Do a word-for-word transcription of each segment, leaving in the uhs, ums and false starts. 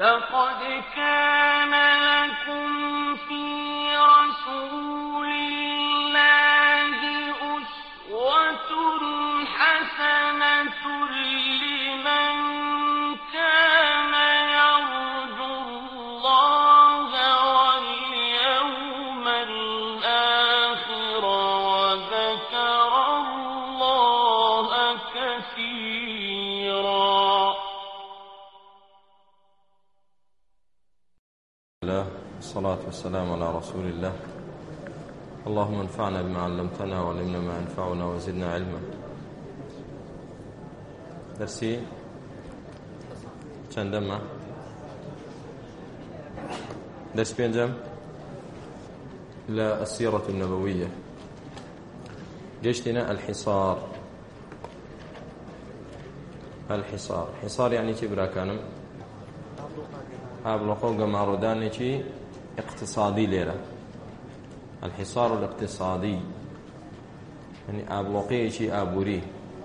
لقد كان لكم في رسول الله أسوة حسنة لمن كان يرجو الله واليوم الآخر وذكر الله كثيرا. الصلاة والسلام على رسول الله. اللهم انفعنا بما علمتنا وعلمنا ما ينفعنا وزدنا علما. درسي چندما؟ درس بينجم لا السيرة النبوية. جشتنا الحصار. الحصار حصار يعني كبرا كانم أبلغوا جماردان كي اقتصادي ليرة. الحصار الاقتصادي يعني أبلغي كي أبوري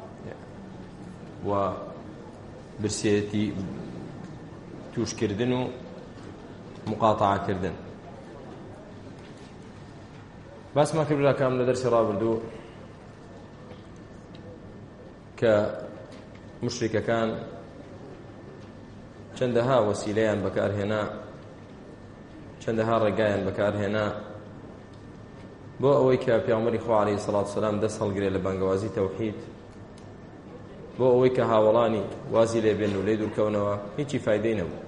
و برسيتي توش كردن ومقاطعة كردن. بس ما كبرنا كامل درس رابردو كمشركة كان چندها وسیلەیان بەکارهێنا چندها ڕێگایان بەکارهێنا بۆ ئەوەی کە پێغەمبەری خوا عەلەیهی سەڵات وسەلام دەست هەڵگرێت لە بانگەوازی تەوحید، بۆ ئەوەی کە هاوڵانی وازی لێبێن و لێ دوورکەونەوە، هیچی فایدەی نەبوو.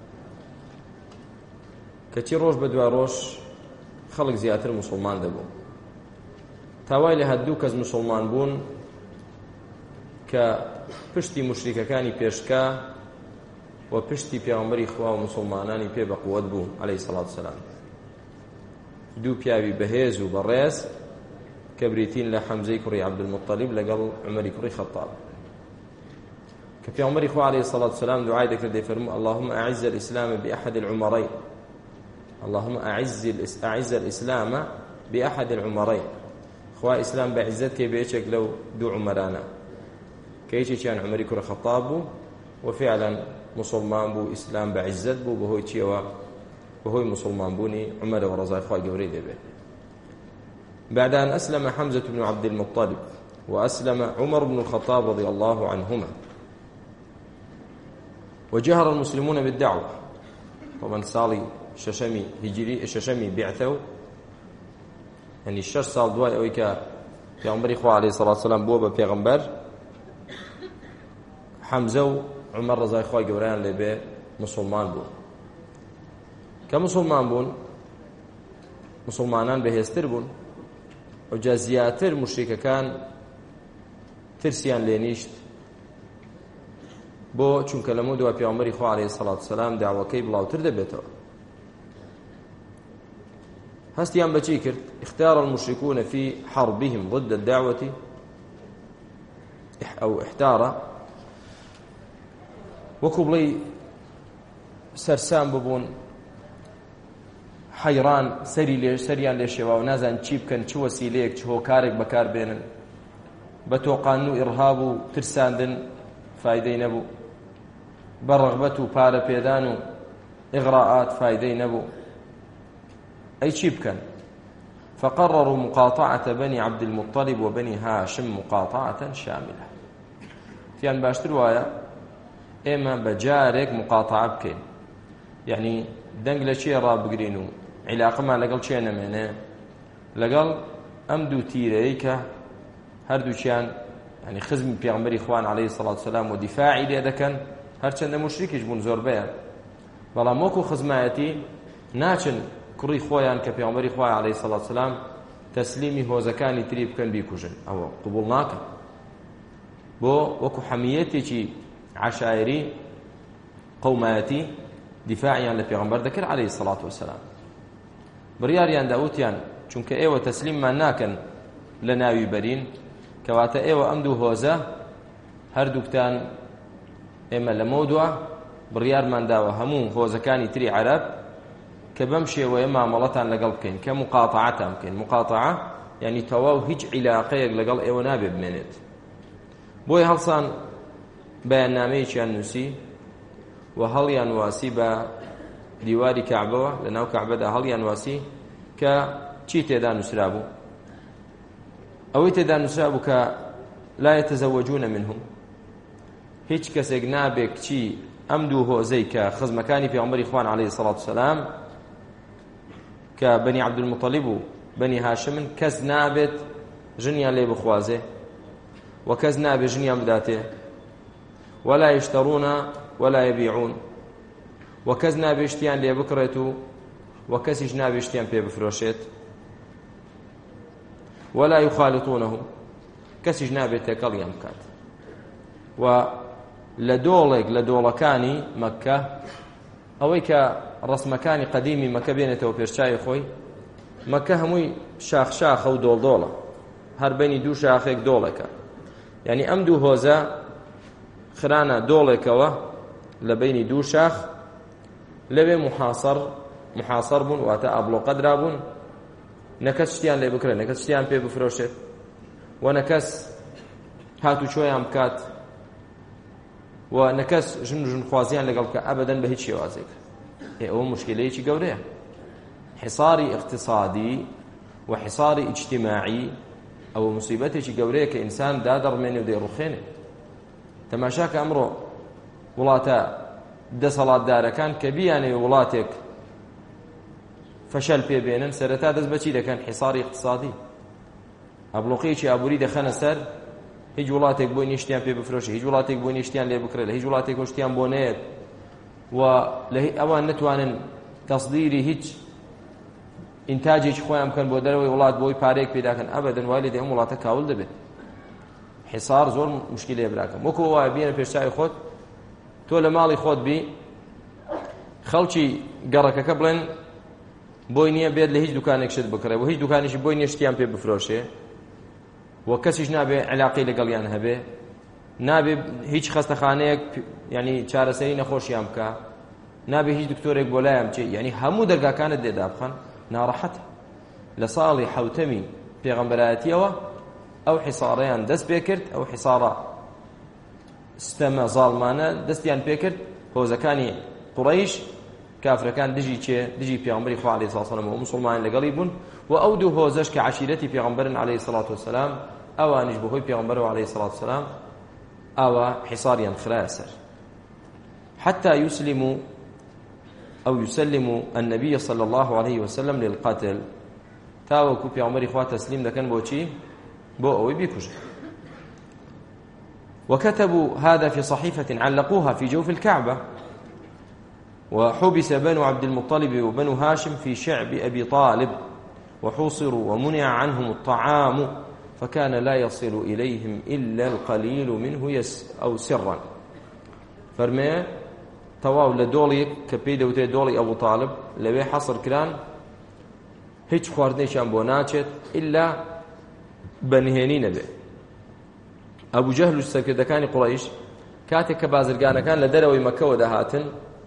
کەچی ڕۆژ بە دوای ڕۆژ خەڵک زیاتر موسڵمان دەبوو، تاوای لە هەردوو کەس موسڵمان بوون کە پشتی مشریکەکانی پێشکا و پشتی پیامبری خوا و مسلمانانی پێ بە قووەت بوو عەلەیهی سەڵات وسەلام. دوو پیاوی بەهێز و بەڕێز کە بریتین لە حەمزەی کوڕی عەبدولموطەلیب لەگەڵ عومەری کوڕی خەطاب، کە پیامبری خوا عەلەیهی سەڵات وسەلام دوعای دەکرد دەیفەرموو اللهم أعز الإسلام بأحد العمرين، اللهم أعز أعز الإسلام بأحد العمرين. خوا ئیسلام بە عیزەت کەی بە یەکێک لەو دوو عومەرانە، کە یەکێکیان عومەری کوڕی خەطاب بوو وفعلا مسلمان بو إسلام بعزت بو بهوي تشيوا بهوي مسلمان بوني عمر ورضاي خواي قوري دبي. بعد أن أسلم حمزة بن عبد المطلب وأسلم عمر بن الخطاب رضي الله عنهما وجهر المسلمون بالدعوة. طبعا صالي ششمي هجري ششمي بعثوا يعني الشش صال دواي أويكا في عمر إخوة عليه الصلاة والسلام بوبا بيغمبر حمزة عمر رضای خوای گەورەیان لێبێ مسلمان بوون. کە مسلمان بوون، مسلمانان بەهێزتر بوون، ئەوجا زیاتر مشریکەکان ترسیان لێ نیشت، بۆ چونکە لەمەوە دوای پێغەمبەری خوا عەلەیهی سەڵات وسەلام داوەکەی بڵاوتر دەبێتەوە. هەستیان بەچی کرد؟ اختار المشركون في حربهم ضد الدعوة أو احتار وەکو بڵێ سەرسام ببوون، حەیران سەری لێ سەریان لێ شێوا و نازان چی بکەن، چ وەسیلەیەک چ هۆکارێک بەکار بێنن. بە تۆقان و ئیرهاب و ترساندن فایدەی نەبوو، بە ڕەغبەت و پارە پێدان و ئیغراءات فایدەی نەبوو. ئەی چی بکەن؟ فقرروا مقاطعة بني عبد المطلب وبني هاشم مقاطعة شاملة. تیان باشتر وایە ئێمە بە جارێک مقاطعە بکەین، یعنی دەنگ لە چێ ڕابگرین و عیلاقەمان لەگەڵ چێ نەمێنێ، لەگەڵ ئەم دوو تیرەی کە هەردووچیان ینی خزمی پێغەمبەری خوان عەلەیهی سەڵات وسەلام و دیفاعی لێ دەکەن، هەرچەندە مشریکیش بوون زۆربەیان، بەڵام وەکو خزمایەتی ناچن کوڕی خۆیان کە پێغەمبەری خوای عەلەیهی سەڵات وسەلام تەسلیمی هۆزەکانی تری بکەن بیکوژن، ئەوە قبوڵ ناکەن. بۆ وەکو حەمیەتێکی عشائری قومایەتی دیفاعیان لە پێغەمبەر دەکرد عەلەیهی سەڵات وسەلام. بڕیاریان داوتیان چونکە ئێوە تەسلیممان ناکەن لە ناوی بەرین، کەواتە ئێوە ئەم دوو هۆزە هەردووکتان ئێمە لەمەوە دووە بڕیارمان داوە هەموو هۆزەکانی تری عەرەب کە بەم شێوەیە مامەڵەتان لەگەڵ بکەین، کە مقاطعەتان بکەین. مقاطعە یعنی تەواو هیچ عیلاقەیەک لەگەڵ ئێوە نابێ بمێنێت. بۆی هەڵسان بەیاننامەیەکیان نووسی و هەڵیان واسی بە دیواری کەعبەوە لەناو کەعبەدا هەڵیان واسی کە چی تێدا نووسرا بوو ئەوەی تێدا نووسرا بوو کە لا يتزوجون منهم هیچ کەسێک نابێت کچی ئەم دوو هۆزەی کە خزمەکانی پێغەمبەری خوان عەلەیهی سەڵات وسەلام کە بەنی عەبدولموطەلیب و بەنی هاشمن کەس نابێت ژنیان لێ بخوازێ و کەس نابێت ژنیان بداتێ ولا يشترون ولا يبيعون و کەس نابێت شتیان لێ بکڕێت و و کەسیش نابێت شتیان پێ بفرۆشێت ولا يخالطونه کەسیش نابێت تێکەڵیان بکات و لە دۆڵێک لە دۆڵەکانی مەککە ئەوەی کە ڕسمەکانی قەدیمی مەککە بێنێتەوە پێشچای خۆی مەککە هەمووی شاخ شاخە و دۆڵ دۆڵە هەر بەینی دوو شاخێک دۆڵێکە یعنی ئەم دوو هۆزە خرانە دۆڵێکەوە لە بەینی دوو شاخ لەوێ محاصر محاصر بوون واتە ئابلۆقە درابوون نەکەس شتیان لێ بکرێت نەکەس شتیان پێ بفرۆشێت و نەکەس هاتو چۆیان بکات و نەکەس ژن و ژنخوازیان لەگەڵ بکە ئەبەدەن بە هیچ شێوازێک ئەوە مشکلەیەکی گەورەیە حصاری اقتصادی و حصاری اجتماعی ئەوە موسیبەتێکی گەورەیە کە ئینسان دادەڕمێنێ و دەیڕوخێنێ تەماشاکە ئەمڕۆ وڵاتە دەسەڵاتدارەکان کە بیانێ وڵاتێک فەشەل پێبێنن سەرەتا دەست بەچی دەکەن حصاری اقتصادی ئەبلۆقەیەکی ئابووری دەخەنە سەر هیچ وڵاتێک بۆی نیشتیان پێ بفرۆشێ هیچ وڵاتێک بۆی نیشتیان لێ بکرێت لە هیچ وڵاتێک شتیان بۆ نێت و لە ئەوان نتوانن تەصدیری هیچ ئینتاجێکی خۆیان بکەن بۆ دەرەوەی وڵات بۆی پارێک پێداکەن ئەبەدەن وای لێ دێ ئەم وڵاتە کاول دەبێت حصار زۆر مشکلەیە براکەم وەکو وایە بێنە پێشچاوی خۆت تۆ لە ماڵی خۆت بی خەڵکی گەڕەکەکە بڵێن بۆی نییە بێت لە هیچ دوکانێک شت بکڕێ و هیچ دوکانێکی بۆی نییە شتیان پێ بفرۆشێ و کەسیش نابێ علاقەی لەگەڵیان هەبێ نابێ هیچ خەستەخانەیەک ینی چارەسەری نەخۆشیان بکە نابێ هیچ دکتۆرێک بۆ لایەم بچێ یعنی هەموو دەرگاکانت لێدا بخەن ناڕەحەتە لە ساڵی حەوتەمی پێغەمبەرایەتیەوە ئەو حیساڕەیان دەست پێ کرد ئەو حیساڕە ستەمە زاڵمانە دەستیان پێ کرد هۆزەکانی قوڕەیش کافرەکان دژی چێ دژی پێغەمبەری خوا عەلەیهی سەڵات وسەلام و موسڵمانان لەگەڵی بوون و ئەو دوو هۆزەش کە عەشیرەتی پێغەمبەرن عەلەیهی سەڵات وسەلام ئەوانیش بەهۆی پێغەمبەرەوە عەلەیهی سەڵات وسەلام ئەوە حیساریان خرایە سەر حتى يسلموا أو يسلموا النبي صلى الله عليه وسلم للقتل تاوكو بيغمبري خوا تسليم دكان بوچي بو أوي بيكوش وكتبوا هذا في صحيفة علقوها في جوف الكعبة وحبس بنو عبد المطلب وبنو هاشم في شعب أبي طالب وحوصروا ومنع عنهم الطعام فكان لا يصل إليهم إلا القليل منه يس أو سرا فرمي تواو لدولي كبيدة وتي دولي أبو طالب لبي حصر كران هیچ خواردنێکیان بۆ ناچێت ئللا بەنهێنی نەبێ ئەبوو جەهل و سەرکردەکانی قوڕەیش کاتێک کە بازرگانەکان لە دەرەوەی مەکەوە دەهاتن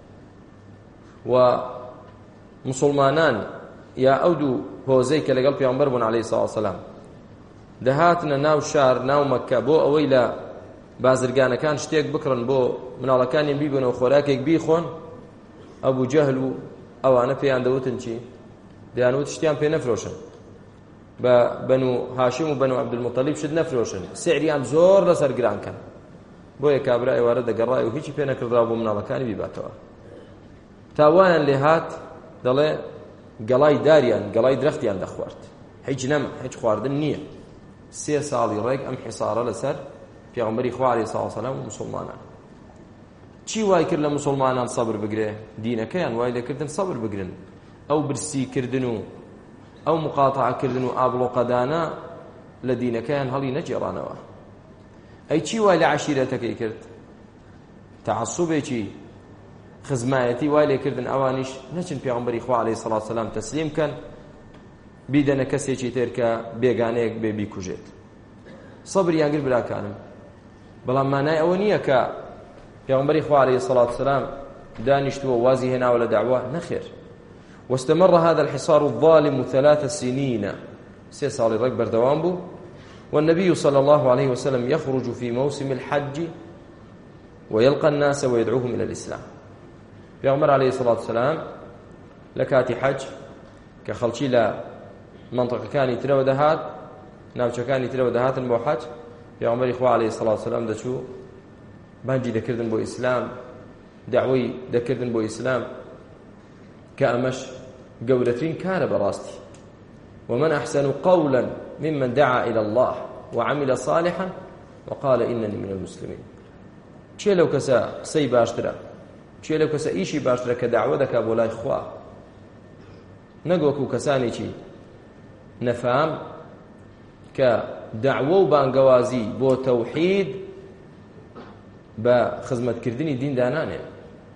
و مسلمانان یا ئەو دوو هۆزەی کە لەگەڵ پێغەمبەر بوون عەلەیهی سەڵات وسەلام دەهاتنە ناو شار ناو مەککە بۆ ئەوەی لە بازرگانەکان شتێک بکڕن بۆ مناڵەکانیان بیبنەوە خۆراکێک بیخۆن ئەبوو جەهل و ئەوانە پێیان دەوتن چی دەیانوت شتیان پێ نەفرۆشن بە بەنو هاشم و بەنو عەبدولموطەلیب شت نەفرۆشن سعریان زۆر لەسەر گرانکەن بۆیە کابرا ئێوارە دەگەڕای و هیچی پێ نەکردرا بۆ مناڵەکانی بیباتەوە تاوانیان لێ هات دەڵێ گەڵای داریان گەڵای درەختیان دەخوارد هیچ نەما هیچ خواردن نییە سێ ساڵی ڕێک ئەم حیسارە لەسەر پێغەمبەری خوا عەلەیهی سەڵات وسەلام و مسلمانان چی وای کرد لە مسلمانان سەبر بگرێ دینەکەیان وای لێکردن سەبر بگرن ئەو برسیکردن و ئەو مقاتعەکردن و ئابڵۆقەدانە لە دینەکەیان هەڵی نەجێڕانەوە ئەی چی وای لە عەشیرەتەکەی کرد تەعەسسوبێکی خزمایەتی وای لێکردن ئەوانیش نەچن پێغەمبەری خوا عەلەیهی سەڵات وسەلام تەسلیم کەن بیدەنە کەسێکی تر کە بێگانەیەک بێ بیکوژێت سەبریان گر براکانم بەڵام مانای ئەوە نییە کە پێغەمبەری خوا عەلەیهی سەڵات وسەلام دانیشتووە وازی هێناوە لە دەعوا نەخێر واستمر هذا الحصار الظالم ثلاث سنين سي صالي رك بردوام بو والنبي صلى الله عليه وسلم يخرج في موسم الحج ويلقى الناس ويدعوهم إلى الإسلام پێغەمبەر عەلەیهی سەڵات وسەلام لە کاتی حەج کە خەڵکی لە مەنتەقەکانی ترەوە دەهات ناوچەکانی ترەوە دەهاتن بۆ حەج پێغەمبەری خوا عەلەیهی سەڵات وسەلام دەچوو بانگی دەکردن بۆ ئیسلام دعوەی دەکردن بۆ ئیسلام کە ئەمەش گەورەترین کارە بەڕاستی ومن أحسن قولا ممن دعا إلى الله وعمل صالحا وقال إنني من المسلمين چێ لەو کەسە قسەی باشترە چێ لەو کەسە ئیشی باشترە کە داوە دەکا بۆ لای خوا نەگوەکو کەسانێکی نەفام کە دعوە و بانگەوازی بۆ تەوحید بە خزمەتکردنی دین دانانێ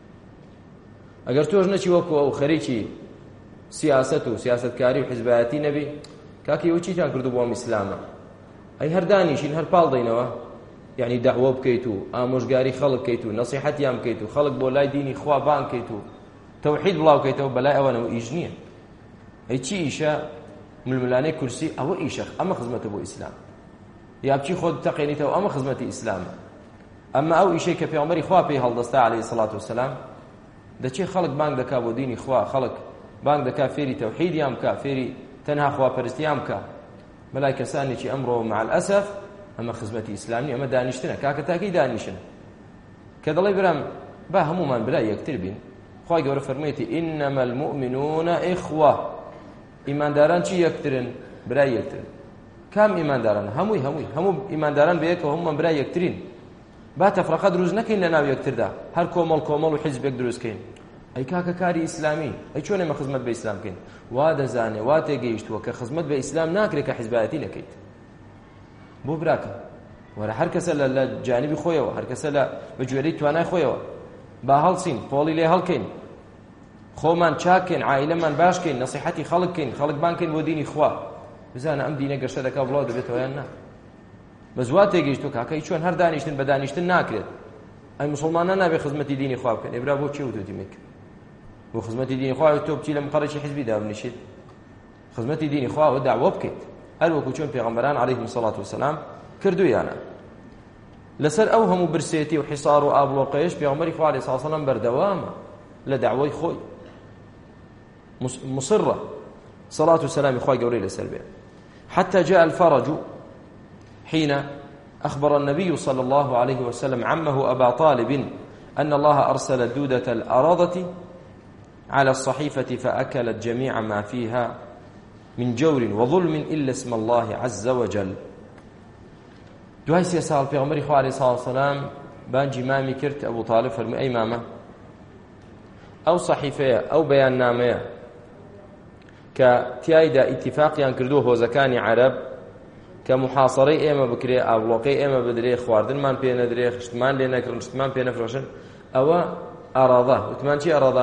ئەگەر تۆش نەچی وەکو ئەو خەریکی سیاست و سیاستکاری و حیزبایەتی نەبی کاکی ئەو چیتان کردو بۆ ئەم ئیسلامە ئەی هەردانیشین هەر پاڵ دەینەوە یعنی دعوە بکەیت و ئامۆژگاری خەڵک بکەیت و نەسیحەتیان بکەیت و خەڵک بۆ لای دینی خوا بان بکەیت و تەوحید بڵاو بکەیتەوە بەلای ئەوەنەوە ئیش نییە ئەی چی ئیشە ململانەی کورسی ئەوە ئیشە ئەمە خزمەتە بۆ ئیسلام یا بچی خۆت تەقێنیتەوە ئەمە خزمەتی ئیسلامە ئەمە ئەو ئیشەی کە پێغەمبەری خوا پێی هەڵدەستا عەلەیهی سەڵات وسەلام دەچێ خەڵک بانگ دەکا بۆ دینی خوا خەڵک بانگ دەکا فێری تەوحیدیان بکا فێری تەنها خواپەرستیان بکا بەلای کەسانێکی ئەمڕۆ مع الأسف ئەمە خزمەتی ئیسلامی ئەمە دانیشتنە کاکە تاکەی دانیشن کە دەڵێ برام با هەمومان برای یەکتر بین خوای گەورە فەرموویەتی ئینەمە المؤمنون ئیخوە ئیمانداران چی یەکترن برای یەکترن کام ئیمانداران هەمووی هەمووی هەموو ئیمانداران بەیەکەوە هەمومان برای یەکترین با تەفرەقە دروست نەکەین لە ناو یەکتردا هەر کۆمەڵ کۆمەڵ و حیزبێک دروستکەین ئەی کاکە کاری ئیسلامی ئەی چۆن ئێمە خزمەت بە ئیسلام بکەین وا دەزانێ وا تێگەیشتووە کە خزمەت بە ئیسلام ناکرێت کە حیزبایەتی نەکەیت بۆ براکە وەرە هەر کەسە لە جانبی خۆیەوە هەر کەسە لە بەگوێرەی توانای خۆیەوە با هەڵچین پۆڵی لێ هەڵکەین خۆمان چاکەین عائیلەمان باشکەین نەسیحەتی خەڵک بکەین خەڵک بانکەین بۆ دینی خوا بزانە ئەم دینە گەشتە دەکا بڵاو دەبێتەوە یان نا بەس وا تێگەیشتووە کاکەی چۆن هەر دانیشتن بە دانیشتن ناکرێت ئەی مسلمانان نابێت خزمەتی دینی خوا بکەن ئێبرا بۆ چی وتوتی میکە بۆ خزمەتی دینی خوا تۆ بچی لە مقەڕێکی حیزبیدا بنیشیت خزمەتی دینی خوا و دعوە بکەیت هەر وەکو چۆن پێغەمبەران عەلەیهیمۇ الصەلاة وەسەلام کردویانە لەسەر ئەو هەموو برسێتی و حیسار و ئابڵۆقەیەش پێغەمبەری خوا عەلەیهی سەڵاتو وسەلام بەردەوامە لە دعوەی خۆی مصرة صلاة والسلام خوای گەورەی لەسەر بێ حتى جاء الفرج حين أخبر النبي صلى الله عليه وسلم عمه أبا طالب أن الله أرسل الدودة الأرضة على الصحيفة فأكلت جميع ما فيها من جور وظلم إلا اسم الله عز وجل دوای سێ ساڵ پێغەمبەری خوا عەلەیهی سەڵاتو وسەلام بانگی مامی کرد ئەبوو طالب فەرمووی ئەی مامە ئەو صحیفەیە ئەو بەیاننامەیە کە تیایدا ئیتیفاقیان کردووە هۆزەکانی عەرەب کە محاصەرەی ئێمە بکرێ ئاڵۆقەی ئێمە بدرێ خواردنمان پێ نەدرێ خشتمان لێ نەکردن خشتمان پێ نەفرۆشن ئەوە ئەڕەضە وتمان چی ئەڕەضە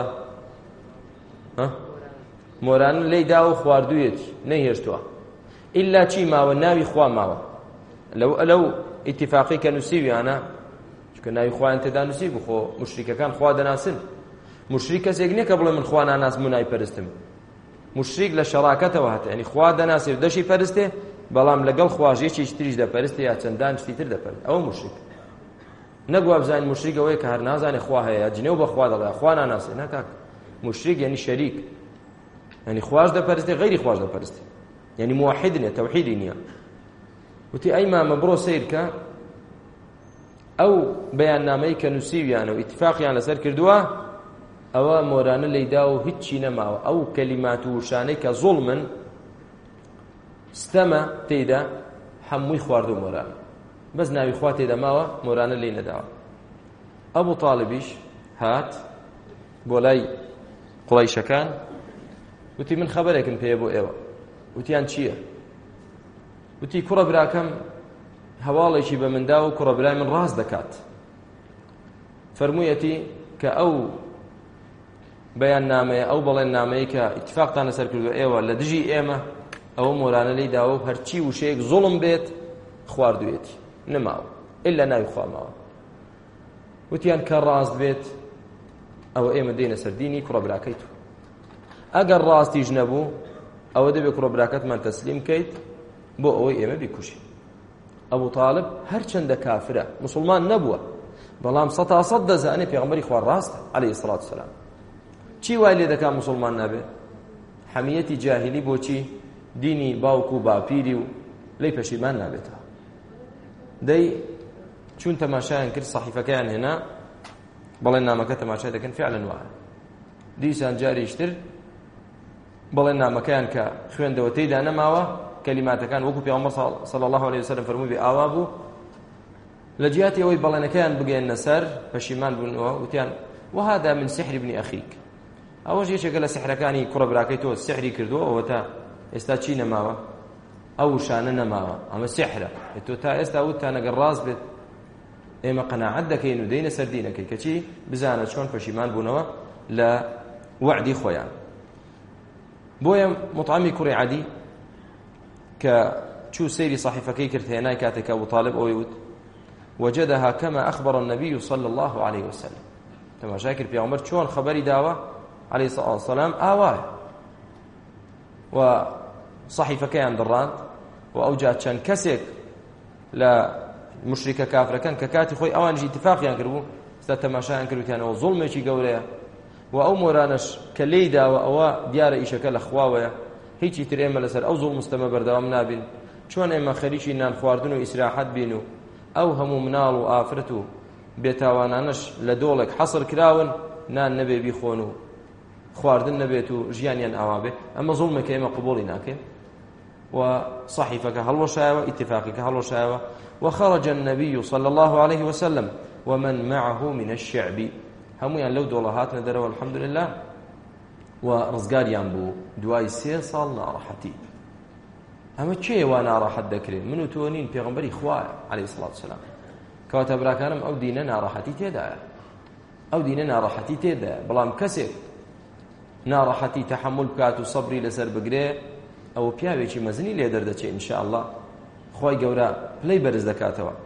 مۆران لێی داوە و خواردوویەتی نەهێشتووە ئیلا چی ماوە ناوی خوا ماوە لەو ئەلەو ئیتیفاقی کە نووسیویانە چونکە ناوی خوایان تێدا نووسی بخۆ مشریکەکان خوا دەناسن مشریک کەسێک نییە کە بڵێ من خوا ناناسم و نایپەرستم مشریک لە شەراکەتەوە هاتە ینی خوا دەناسێ و دەشی پەرستێ بەڵام لەگەڵ خواژێکی تریش دەپەرستێ یا چەندان شتی تر دەپەرست ئەوە مشریک نەگووا بزانین مشریک ئەوەیە کە هەر نازانێ خوا هەیە جنێو بە خوا دەڵێ خوا ناناسێ ناکاک مشریک یعنی شەریک یعنی خواش دەپەرستێ غەیری خواش دەپەرستێ یعنی موحید نیە تەوحیدی نییە وتی ئەی مامە بڕۆ سەیرکە ئەو بەیاننامەی کە نووسیویانە و ئیتفاقیان لەسەر کردووە ئەوە مۆرانە لەیدا و هیچی نەماوە ئەو کەلیمات و وشانەی کە زوڵمن ستەمە تێیدا هەمووی خواردو مۆران بەس ناوی خوا تێدا ماوە مۆرانە لێی نەداوە ئەبوو تاڵبیش هات بۆ لای قوڕەیشەکان وتی من خەبەرێکم پێیە بۆ ئێوە وتیان چییە وتی کوڕە براکەم هەواڵێکی بە مندا و کوڕە برای من ڕاست دەکات فەرموویەتی کە ئەو بەیان نامەیە ئەو بەڵێن نامەیە کە ئیتفاقتان لەسەر کردو ئێوە لە دژی ئێمە ئەوە مۆرانە لێی داوە و هەرچی وشەیەک زوڵم بێت خواردوێتی نەماوە ئللا ناوی خوا ماوە وتیان کە ڕاست بێت ئەوە ئێمە دێنە سەر دینی کوڕە براکەیت ئەگەر ڕاستیش نەبوو ئەوە دەبێت کوڕە براکەتمان تەسلیم کەیت بۆ ئەوەی ئێمە بیکوشین ئەبوو تاڵب هەرچەندە کافرە مسلمان نەبووە بەڵام سەتا سەد دەزانێت پێغەمبەری خوا ڕاستە عەلەیهی سەڵاتو وسەلام چی وای لێ دەکا موسڵمان نابێ؟ حەمیەتی جاهیلی بۆچی دینی باوکو و باپیری و لی پەشیمان نابێتەوە. دەی چون تەماشایان کرد سەحیفەکەیان هێنا بەڵێن نامەکە تەماشای دەکەن فعلەن وایە. دیسان جاریشتر بەڵێن نامەکەیان کە خوێندەوە تێیدا نەماوە کەلیماتەکان وەکو پێغەمبەر صلی الله علیه وسلم فەرمووی بێ ئاوا بوو لە جیاتی ئەوەی بەڵێنەکەیان بگەێنە سەر پەشیمان بوونەوە وتیان وهذا من سحر ابن أخيك ئەوەش یەکێکە لە سحرەکانی کوڕە براکەی تۆ سحری کردووە ئەوە تا ئێستا چی نەماوە ئەو شانە نەماوە ئەمە سحرە تۆ تا ئێستا وت تا نەگەر ڕاست بێت ئێمە قەناعەت دەکەین و دەینە سەر دینەکەی کەچی بزانە چۆن پەشیمان بوونەوە لە وعدی خۆیان. بۆیە مطعمی کوڕی عەدی کە چوو سەیری صحیفەکەی کرد هێنای کاتێک ئەبوو طالب ئەوەی وت وجدها كما أخبر النبي صلى الله عليه وسلم تماشا کرد پێغەمبەر چۆن خەبەری داوە عليه الصلاة والسلام ئاوایە و صحیفەکەیان دڕاند و ئەوجا چەند کەسێک لە مشریکە کافرەکان کە کاتی خۆی ئەوانجی اتفاقیان کردبوو ستا تەماشایان کردوتیانەوە زوڵمێکی گەورەیە و ئەو مۆرانەش کە لێی داوە ئەوە دیارە ئیشەکە لە خواوەیە هیچی تر ئێمە لەسەر ئەو زوڵ مستەمە بەردەوام نابین چۆن ئێمە خەریکی نان خواردن و ئیسراحەت بین و ئەو هەموو مناڵ و ئافرەت و بێتاوانانش لە دۆڵێک حەسر کراون نان نەبێ بیخۆن و خواردن نەبێت و ژیانیان ئاوا بێ ئەمە زوڵمێکە ئێمە قبوڵی ناکەین و صحیفەکە هەڵوەشایەوە ئیتفاقیکە هەڵوەشایەوە وخرج النبي صلى الله عليه وسلم ومن معه من الشعب هەمویان لەو دۆڵە هاتنە دەرەوە الحەمد لله و ڕزگاریان بوو دوای سێ ساڵ ناڕەحەتی. ئەمە کێ وا ناڕەحەت دەکرێت؟ من و تۆ نین پێغەمبەری خوایە عەلەیهی سڵات وسەلام. کەواتە براکانم ئەو دینە ناڕەحەتی تێدایە ئەو دینە ناڕەحەتی تێدایە بەڵام کەسێک ناڕەحەتی تەحەمل بکات و سەبری لەسەر بگرێ ئەوە پیاوێکی مەزنی لێ دەردەچێت ئینشاء الله خۆی گەورە پلەی بەرز دەکاتەوە.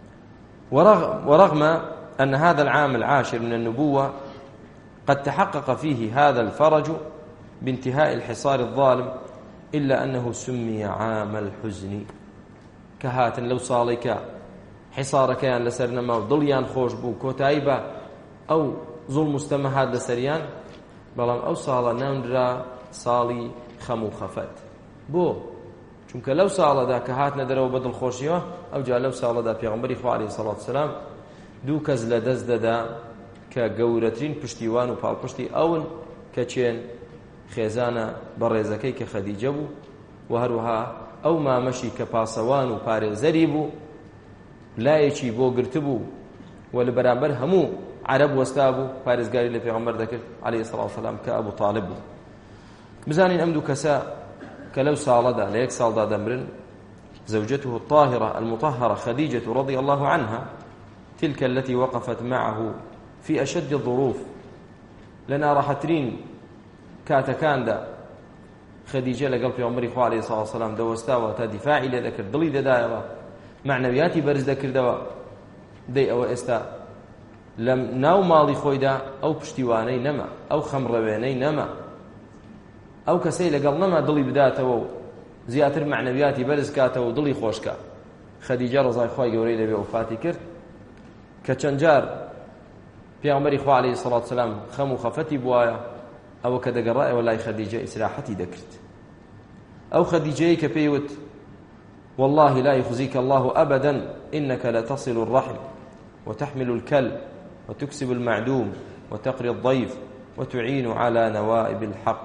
ورغم أن هذا العام العاشر من النبوة قد تحقق فيه هذا الفرج بانتهاء الحصار الظالم إلا أنه سمي عام الحزن كهات لو صالك حصارك يان لسرنما وضليان خوش بو كوتايبا أو ظلم مستمهاد لسريان بلام أو صالة ناندرا صالي خمو خفت بو چونکە لەو ساڵەدا کە هاتنە دەرەوە بەدڵ خۆشیەوە ئەو جا لەو ساڵەدا پێغەمبەری خوا عەلەیهی سەڵات وسەلام دوو کەس لە دەست دەدا کە گەورەترین پشتیوان و پاڵپشتی ئەون کە چێن خێزانە بەڕێزەکەی کە خەدیجە بوو و هەروەها ئەو مامەشی کە پاسەوان و پارێزەری بوو لایەکی بۆ گرتبوو و لە بەرامبەر هەموو عەرەب وەستا بوو پارێزگاری لە پێغەمبەر دەکرد عەلەیهی سەڵات وسەلام کە ئەبوو طالب بوو. بزانین ئەم دوو کەسە كلو صالدا ليك صالدا دمرن زوجته الطاهرة المطهرة خديجة رضي الله عنها تلك التي وقفت معه في أشد الظروف لنا راحترين كاتكاندا خديجة لقلب في عمر إخوة عليه الصلاة والسلام دوستاوة تدفاعي لذكر ضلي دايوة معنوياتي برز ذكر دوا دي أو استا لم ناو ماڵی خۆیدا ئەو پشتیوانەی نەما ئەو خەمڕەوێنەی نەما ئەو کەسەی لەگەڵ نەما دڵی بداتەوە و زیاتر معنەویاتی بەرز کاتەوە و دڵی خۆشکە. خەدیجە ڕەزای خۆی گەورەی لەبێ وفاتی کرد کە چەند جار پێغەمبەری خوا عەلەیهی سەڵات وسەلام خەم و خەفەتی بوایە ئەوە کە دەگەڕایەوە لای خەدیجە ئیسراحەتی دەکرد. ئەو خەدیجەیە کە پێیوت والله لا يخزيك الله أبدا إنك لتصل الرحم وتحمل الكل وتكسب المعدوم وتقري الضيف وتعين على نوائب الحق.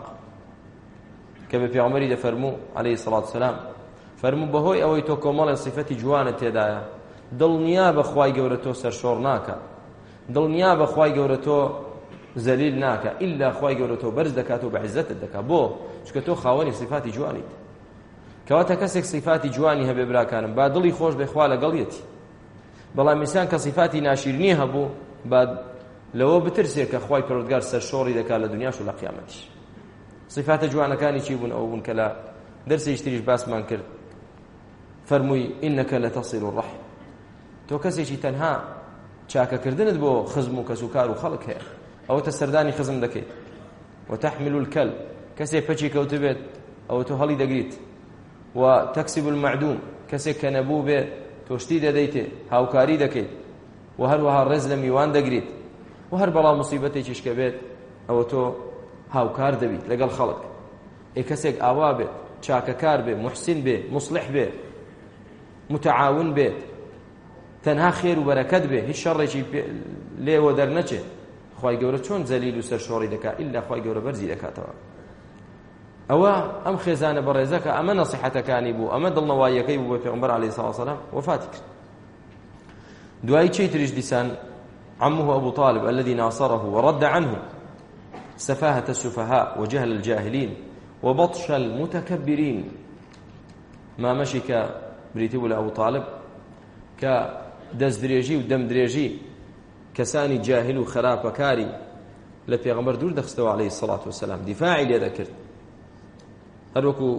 كما في عمر فرمو عليه الصلاة والسلام فرمو بهوي أوي تو كمال صفتي جوانة تدايا دل نيابة خواي قورتو سرشور ناكا دل نيابة خواي قورتو زليل ناكا إلا خواي قورتو برز دكاتو بعزت الدكا بو شكتو خاوني صفاتي جوانيت كواتا كسك صفاتي جواني هبه براكانم با دڵی خۆش بخوا لەگەڵیەتی بەڵام میسان کە صفاتی ناشیرنی هەبوو با لەوە بترسێ کە خوای پەروەردگار سەرشۆڕی دەکات لە دنیاش و لە قیامەتیش. صفاتە جوانەکانی چی بوون؟ ئەو بوون کە لە دەرسێکی تریش باسمان کرد فەرمووی ئینەکە لەتەصیل الرەحم تۆ کەسێکی تەنها چاکەکردنت بۆ خزم و کەسوکار و خەڵک هەیە ئەوەتە سەردانی خزم دەکەیت وتەحمل الکەل کەسێک پەچی کەوتە بێت ئەوە تۆ هەڵی دەگریت وتكسب المعدوم كسك نبو به توشتي دەدەیتێ هاوکاری دەکەیت و هەروەها ڕێز لە میوان دەگریت و هەر بەڵام موسیبەتێکیش کە بێت ئەوە تۆ هاوکار دەبیت لەگەڵ خەڵک ئێ کەسێک ئاوا بێت چاکەکار بێ محسن بێ مصلح بێ متعاون بێت تەنها خێر و بەرەکەت بێ هیچ شەڕێکی لێوە دەرنەچێت خوای گەورە چۆن زەلیل و سەرشۆڕی دەکات ئیلا خوای گەورە بەرزی دەکاتەوە ئەوە ئەم خێزانە بەڕێزەکە ئەمە نەسیحەتەکانی بوو ئەمە دڵنەواییەکەی بوو بە پێغەمبەر عەلەیهی سەڵاتو وەسەلام وەفاتی کرد دوایی چی تریش دیسان عمه أبو طالب الذي ناصره ورد عنه سفاهة السفهاء وجهل الجاهلين وبطش المتكبرين ما مشي كبريتي ولا أبو طالب كدز دريجي ودم دريجي كساني جاهل وخراب كاري لبيغمبر دور دخستوا عليه الصلاة والسلام دفاعي لي ذكرت هروكو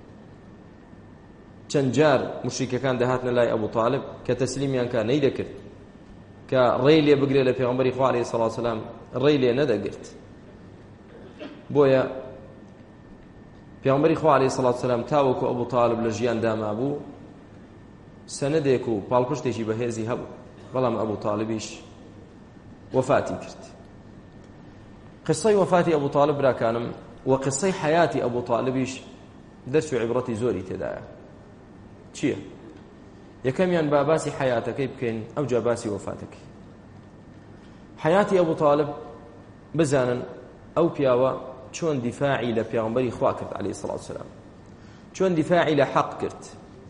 چنجار مشركة كان دهاتنا لاي أبو طالب كتسليميان كان نيدكرت كريلي بقري لبيغمبر إخوة عليه الصلاة والسلام ريلي ندقرت بويا پێغەمبەری خوا عەلەیهی سەڵاتو وسەلام تاوەکو ئەبوو تاڵب لە ژیاندا مابوو سەنەدێک و پاڵپشتێکی بەهێزی هەبوو بەڵام ئەبوو تاڵبیش وەفاتی کرد قسەی وەفاتی ئەبوو تاڵب براکانم و قسەی حەیاتی ئەبوو تاڵبیش دەرس و عیبرەتی زۆری تێدایە چییە؟ یەکەمیان با باسی حەیاتەکەی بکەین ئەوجا باسی وەفاتەکەی حەیاتی ئەبوو تاڵب بزانن ئەو پیاوە چۆن دیفاعی لە پێغەمبەری خوا کرد عەلەیهی سەڵاتو وسەلام چۆن دیفاعی لە حەق کرد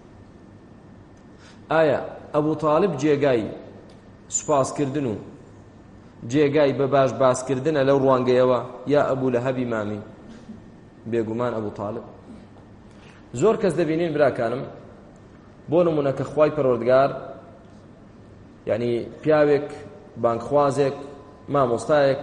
ئایا ئەبوو تاڵب جێگای سوپاسکردن و جێگای بە باش باسکردنە لەو ڕوانگەیەوە یا ئەبوو لەهەبی مامی بێگومان ئەبوو تاڵب زۆر کەس دەبینین براکانم بۆ نمونە کە خوای پەروەردگار یعنی پیاوێک بانکخوازێک مامۆستایەک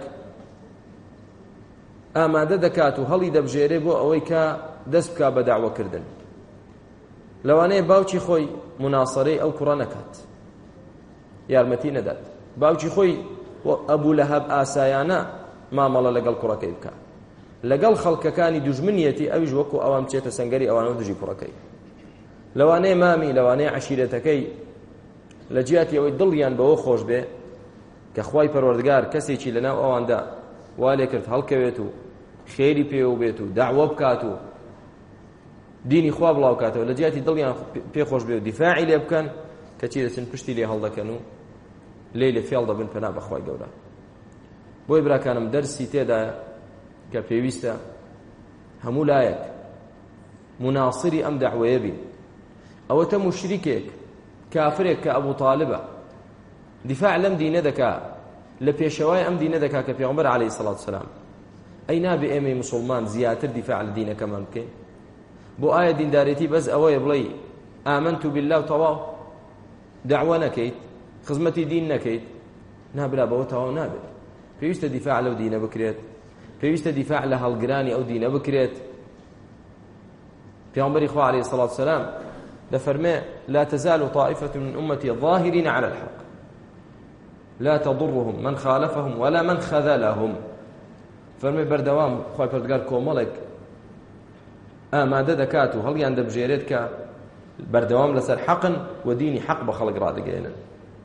ئامادە دەکات و هەڵی دەبژێرێ بۆ ئەوەی کە دەست بکا بە داوەکردن لەوانەیە باوکی خۆی مناسەرەی ئەو کوڕە نەکات یارمەتی نەدات باوکی خۆی ئەبوو لەهەب ئاسایانە مامەڵە لەگەڵ کوڕەکەی بکات لەگەڵ خەڵکەکانی دوژمنیەتی ئەویش وەکو ئەوان بچێتە سەنگەری ئەوانە دژی کوڕەکەی لەوانەیە مامی لەوانەیە عەشیرەتەکەی لە جیاتی ئەوەی دڵیان بەوە خۆش بێ کە خوای پەروەردگار کەسێکی لەناو ئەواندا وا لێ کرد هەڵکەوێت و خێری پێوە بێت و داعوە بکات و دینی خوا بڵاو کاتەوە لە جیاتی دڵیان پێخۆش بێ و دیفاعی لێ بکەن کەچی دەچن پشتی لێ هەڵدەکەن و لێی لە فێڵ دەبن پەنا بەخوای گەورە بۆی براکانم دەرسی تێدایە کە پێویستە هەموو لایەک مناسری ئەم دەعوەیە بین ئەوەتە موشریکێک کافرێک کە ئەبوو تاڵبە دیفاع لەم دینە دەکا لە پێشەوای ئەم دینە دەکا کە پێغەمبەر عەلەیهی سەڵاتو وسەلام ئەی نابێ ئێمەی موسڵمان زیاتر دیفاع لە دینەکەمان بکەین بۆ ئایا دیندارێتی بەس ئەوەیە بڵێ ئامەنتو بالله و تەواو دەعوە نەکەیت خزمەتی دین نەکەیت نابرا بەوە تەواو نابێت پێویستە دیفاع لەو دینە بکرێت پێویستە دیفاع لە هەڵگرانی ئەو دینە بکرێت پێغەمبەری خوا عەلەیهی سەڵاتو وسەلام دەفەرمێ لا تزال طائفة من أمتي ظاهرين على الحق لا تضرهم من خالفهم ولا من خذلهم فەرمێ بەردەوام خوای پەروەردگار کۆمەڵێک ئامادە دەکات و هەڵیان دەبژێرێت کە بەردەوام لەسەر حەقن و دینی حەق بە خەڵک ڕادەگەێنن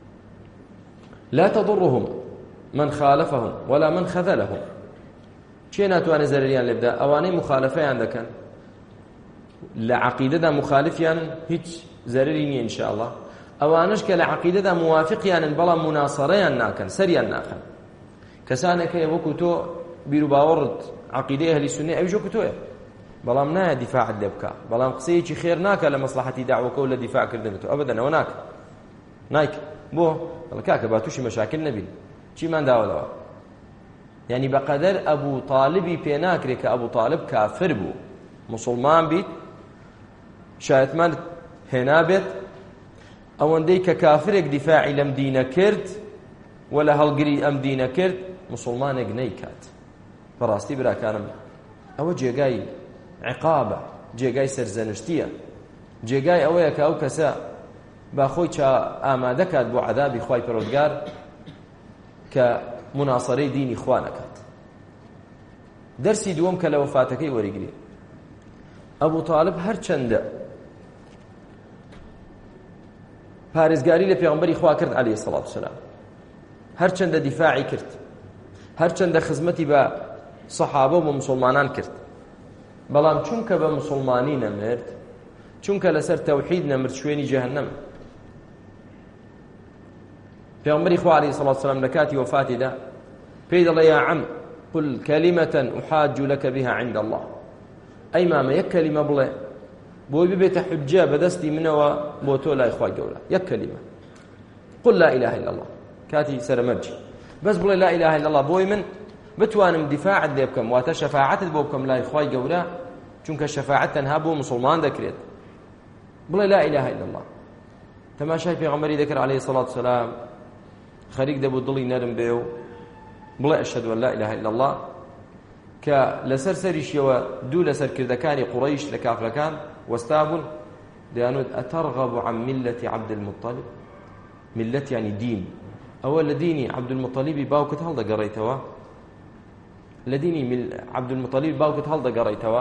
لا تضرهم من خالفهم ولا من خذلهم چێ ناتوانێت زەرریان لێ بدا ئەوانەی مخالفەیان دەکەن لە عەقیدەدا مخالفیان هیچ زەرری نییە ئینشاءالله ئەوانش کە لە عەقیدەدا موافقیانن بەڵام مناسەڕەیان ناکەن سەریان ناخەن کەسانێک هەیە وەکو تۆ بیر و باوەڕت عەقیدەی ئەهلی سوننە ئەویش وەکو تۆیە بەڵام نایە دیفاعت لێ بکە بەڵام قسەیەکی خێر ناکە لە مەسلحەتی داعوەکە و لە دیفاعکردنت تۆ ئەبەدەن ئەوە ناکە نایکە بۆ بەڵێ کاکە با تووشی مەشاکل نەبین چیمان داوەلەوە یعنی بەقەدەر ئەبوو تاڵبی پێ ناکرێت کە ئەبوو تاڵب کافر بوو موسڵمان بیت شایەتمان هێنابێت ئەوەندەی کە کافرێک دیفاعی لەم دینە کرد و لە هەڵگری ئەم دینە کرد موسڵمانێک نەیکات بەڕاستی براکانم ئەوە جێگای عقابە جێگای سەرزەنشتیە جێگای ئەوەیە کە ئەو کەسە با خۆی چا ئامادەکات بۆ عەذابی خوای پەروەردگار کە مناسەرەی دینی خوا نەکات دەرسی دووەم کە لە وەفاتەکەی وەریگری ئەبوو تاڵب هەرچەندە پارێزگاری لە پێغەمبەری خوا کرد عەلەیهی سەڵاتو وسەلام هەرچەندە دیفاعی کرد هەرچەندە خزمەتی بە سەحابە بۆ مسلمانان کرد بەڵام چونکە بە مسلمانی نەمرد چونکە لەسەر تەوحید نەمرد شوێنی جەهەنەم پێغەمبەری خوا عەلەیهی سەڵاتو وەسەلام لە کاتی وەفاتیدا پێی دەڵێ یا عەم قل كلمة أحاج لك بها عند الله أي ماما يك كلمة بڵێ بۆی ببێتە حجە بەدەستی منەوە بۆ تۆ لای خوای گەورە یەک کەلیمە قل لا إله إلا الله کاتی سەرمەرجی بەس بڵێ لا إله إلا الله بۆی من بتوانم دیفاعت لێ بکەم واتە شەفاعەتت بۆ بکەم لای خوای گەورە چونکە شەفاعەت تەنها بۆ مسلمان دەکرێت بڵێ لا إله إلا الله تەماشای پێغەمبەری دەکرد عەلەیهی سەڵاتو وسەلام خەریک دەبوو دڵی نەرم بێ و بڵێ ئەشهد أن لا إله إلا الله کە لەسەر سەریشیەوە دوو لەسەر کردەکانی قوڕەیش لە کافرەکان وەستابوون دەیانوت ئەتەرغەب عن ملة عبد المطلب ملت يعني دين ئەوە لە دینی عەبدولموطەلیبی باوکت هەڵدەگەڕێیتەوە لە دینی عەبدولموطەلیبی باوکت هەڵدەگەڕێیتەوە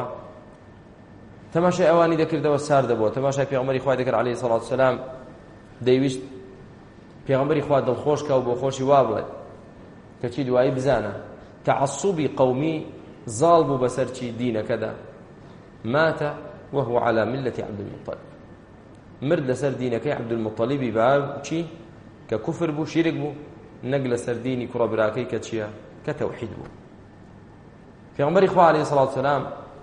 تەماشای ئەوانی دەکردەوە سار دەبووە تەماشای پێغەمبەری خوا دەکرد عەلەیهی سەڵاتو وسەلام دەیویست پێغەمبەری خوا دڵخۆش کا و بۆ خۆشی وا بڵێت کەچی دوایی بزانە تعصبی قەومی زاڵ بوو بەسەر چی دینەکەدا ماتە وهو على ملة عبد المطلب مرد لەسەر دینەکەی عەبدولموطەلیبی با چی کە کوفر بوو شیرک بوو نەک لەسەر دینی کوڕە براکەی کە چییە کە تەوحید بوو پێغەمبەری خوا عەلەیهی سەڵاتو وسەلام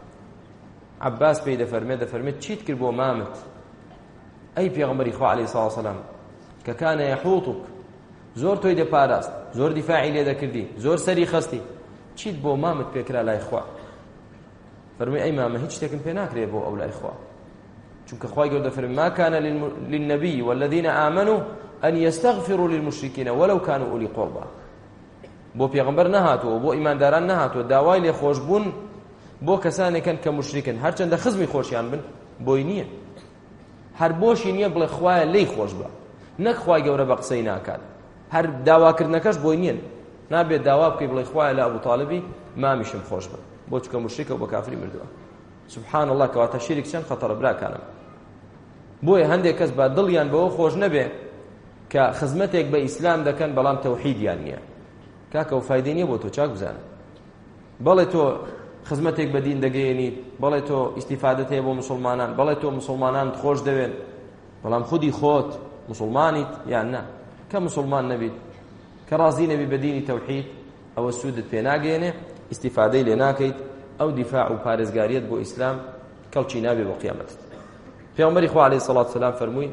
عەباس پێی دەفەرمێت دەفەرمێت چیت کرد بۆ مامت ئەی پێغەمبەری خوا عەلەیهی سەڵاتو وسەلام کە کانە یەحووتک زۆر تۆی دەپاراست زۆر دیفاعی لێ دەکردی زۆر سەری خەستی چیت بۆ مامت پێکرا لای خوا فەرمووی ئەی مامە هیچ شتێکم پێ ناکرێ بۆ ئەو لای خوا چونکە خوای گەورە دەفەرمێ ما كان للنبي والذين آمنوا أن يستغفروا للمشركين ولو كانوا أولي قربى بۆ پێغەمبەر نەهاتووە بۆ ئیمانداران نەهاتووە داوای لێ خۆشبوون بۆ کەسانێکن کە مشریکن هەرچەندە خزمی خۆشیان بن بۆی نییە هەر بۆشی نییە بڵێ خوایە لێی خۆش بە نەک خوای گەورە بە قسەی ناکات هەر داواکردنەکەش بۆی نییە نابێت داوا بکەی بڵێ خوایە لە ئەبوتاڵبی مامیشم خۆش بە بۆ چکە مشریکە و بە کافری مردووە سبحان الله کەواتە شیرک چەند خەتەرە براکانم بۆیە هەندێک کەس بە دڵیان بەوە خۆش نەبێ کە خزمەتێک بە ئیسلام دەکەن بەڵام تەوحیدیان نییە کاکە و فایدەی نییە بۆ تۆ چاک بزانە بەڵێ تۆ خزمەتێک بە دین دەگەیەنیت بەڵێ تۆ ئیستیفادەت هەیە بۆ مسلمانان بەڵێ تۆ مسلمانانت خۆش دەوێن بەڵام خودی خۆت مسلمانیت یان نا کە مسلمان نەبیت کە ڕازی نەبی بە دینی تەوحید ئەوە سوودت پێ ناگەێنێ ئیستیفادەی لێ ناکەیت ئەو دیفاع و پارێزگاریت بۆ ئیسلام کەڵکی نابێ بۆ قیامەتت پێغەمبەری خوا عەلەیهی سەڵاتو وسەلام فەرمووی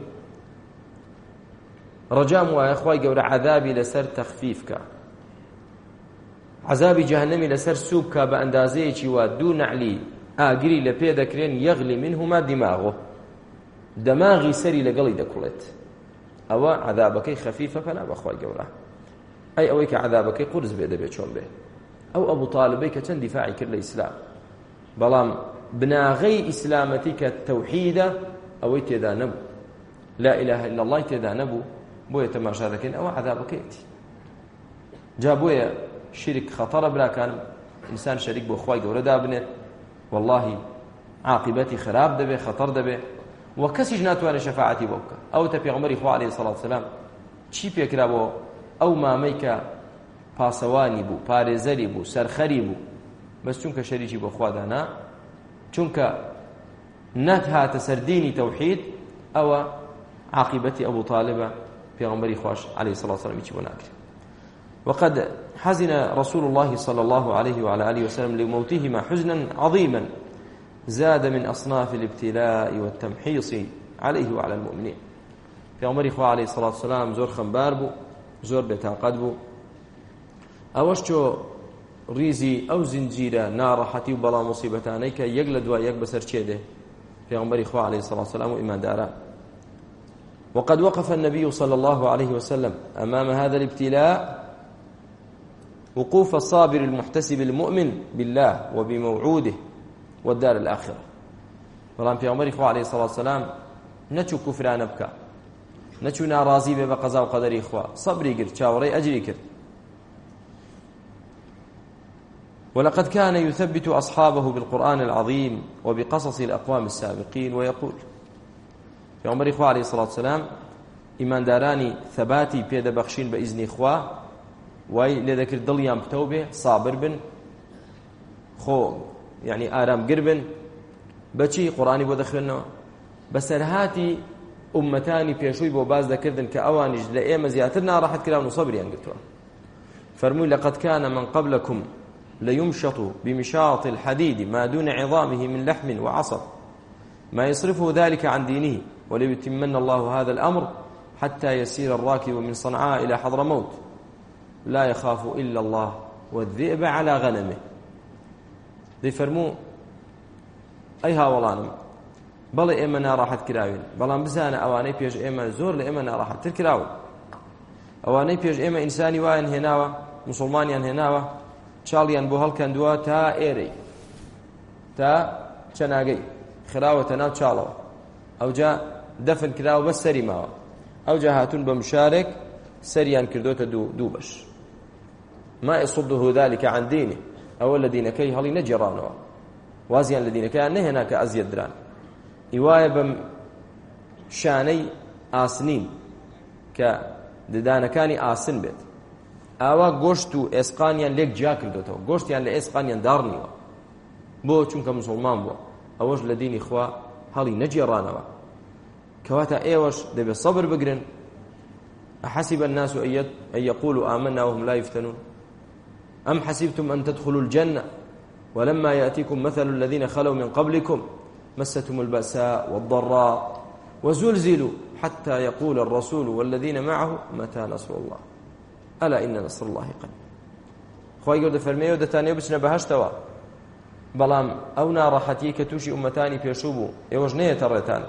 ڕەجام وایە خوای گەورە عەذابی لەسەر تەخفیف کە عەذابی جەهەنەمی لەسەر سووب کە بە ئەندازەیەکی وا دوو نەعلی ئاگری لە پێ دەکرێن یەغلی منهما دیماغۆ دەماغی سەری لەگەڵی دەکوڵێت ئەوە عەذابەکەی خەفیفە پەنا بە خوای گەورە ئەی ئەوەی کە عەذابەکەی قورس بێ دەبێت چۆن بێ ئەو ئەبوو تاالبەی کە چەند دیفاعی کرد لە ئیسلام بەڵام بناغەی ئیسلامەتی کە تەوحیدە ئەوەی تێدا نەبوو لا إله إلا الله تێدا نەبوو بۆیە تەماشا دەکەین ئەوە عەذابەکەیەتی جا بۆیە شیرک خەتەرە براکانم ئینسان شەریک بۆ خوای گەورە دابنێت واللهی عاقبەتی خراپ دەبێ خەتەر دەبێ و کەسیش ناتوانێت شەفاعەتی بۆ بکە ئەوەتە پێغەمبەری خوا عەلەیهی سەڵاتو وسەلام چی پێکرا بۆ ئەو مامەی کە پاسەوانی بوو پارێزەری بوو سەرخەری بوو بەس چونکە شەریکی بۆ خوا دانا چونکە نەهاتە سەر دینی تەوحید ئەوە عاقبەتی ئەبوو تاالبە پێغەمبەری خوش عەلەیهی سەڵاتو وسەلام هیچی بۆ ناکرێت وقد حزن رسول الله صلى الله عليه وعلى آله وسلم لموتهما حزنا عظيما زاد من أصناف الابتلاء والتمحيص عليه وعلى المؤمنين پێغەمبەری خوا عەلەیهی سەڵاتو وسەلام زۆر خەمبار بوو زۆر بێتاقەت بوو ئەوەش چۆ ریزی ئەو زنجیرە ناڕەحەتی و بەڵام موسیبەتانەی کە یەک لە دوای یەک بەسەر چێ دێ پێغەمبەری خوا عەلەیهی سەڵاتو وسەلام و ئیمانداران وقد وقف النبي صلى الله عليه وسلم أمام هذا الابتلاء وقوف الصابر المحتسب المؤمن بالله وبموعوده والدار الآخرة بەڵام پێغەمبەری خوا عەلەیهی سەڵاتو وسەلام نەچوو کوفرانە بکە نەچوو ناڕازی بێ بە قەزا و قەدەری خوا سەبری کرد چاوەڕێی ئەجری کرد ولقد كان يثبت أصحابه بالقرآن العظيم وبقصص الأقوام السابقين ويقول پێغەمبەری خوا عەلەیهی سەڵاتو وسەلام ئیماندارانی ثەباتی پێدەبەخشین بە ئیزنی خوا وای لێ دەکرد دڵیان پتەو بێ سابر بن خۆ یعنی ئارامگر بن بەچی قورآانی بۆ دەخوێنەوە بەسەرهاتی ئومەتانی پێشووی بۆ باز دەکردن کە ئەوانیش لە ئێمە زیاتر ناڕەحەت کراون و سەبریان گرتووە فەرمووی لقد كان من قبلكم ليمشط بمشاط الحديد ما دون عظامه من لحم وعصب ما يصرفه ذلك عن دينه وليتمن الله هذا الأمر حتى يسير الراكب من صنعاء إلى حضرموت لا يخاف إلا الله والذئب على غنمه دي فرمو أي هاولانم بەڵێ ئێمە ناڕاحەت کراوین بەڵام بزانە ئەوانەی پێش ئێمە زۆر لە ئێمە ناڕاحەتتر کراون ئەوانەی پێش ئێمە ئینسانی وایان هێناوە موسڵمانیان هێناوە چاڵیان بۆ هەڵکەندووە تا ئێرەی تا چەناگەی خراوەتە ناو چاڵەوە ئەوجا دەفن کراوە بەس سەری ماوە ئەوجا هاتوون بە مشارێک سەریان کردوتە دوو دوو بەش ما يصده ذلك عن دينه ئەوە لە دینەکەی هەڵی نەجێڕانەوە وازیان لە دینەکەیان نەهێنا کە ئەزیەت دران ئیوایە بەم شانەی ئاسنین کە ددانەکانی ئاسن بێت ئاوا گۆشت و ئێسقانیان لێک جیا کردوتەوە گۆشتیان لە ئێسقانیان داڕنیوە بۆ چونکە مسڵمان بووە ئەوەش لە دینی خوا هەڵی نەجێڕانەوە کەواتە ئێوەش دەبێت سەبر بگرن أحسب الناس أن يقولوا آمنا وهم لا يفتنون أم حسبتم أن تدخلوا الجنة ولما يأتيكم مثل الذين خلوا من قبلكم مستهم البأساء والضراء وزلزلوا حتى يقول الرسول والذين معه متى نصر الله ألا إن نصر الله قريب خواهي قد فرميه ودتانيه بچنە بەهەشتەوە بەڵام ئەو ناڕەحەتیە کە تووشی ئومەتانی پێشوو بوو ئێوەش نەیەتە ڕێتان